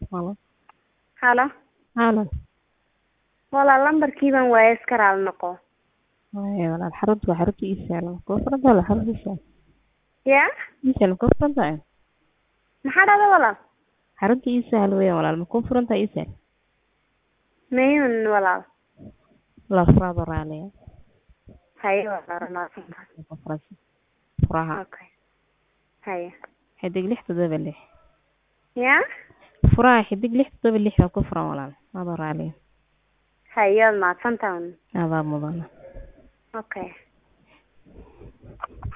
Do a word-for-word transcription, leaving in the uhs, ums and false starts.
Halo. Halo. Halo. Walaal lambarkiiban waa iskaraal noqo. Waaye walaal xaruntu waa xarunta ii saalan. Koo furanta walaal xarunta ii saalan. Yaa? Ii saalan koo furanta. Maxaa dhacday walaal? Xarunta ii saalan weeye walaal ma koo furanta ii saalan. Mayun walaal. La furaado raaliya. Haye walaal ramaadsan. Furaha. Furaha. Okay. Haye. Xidig lix toddoba lix. Yaa? Furaha xidig lix toddoba lix waa ku furan walaal. Aba raaliya. Haye maadsantaan. Aba mudana. Okay.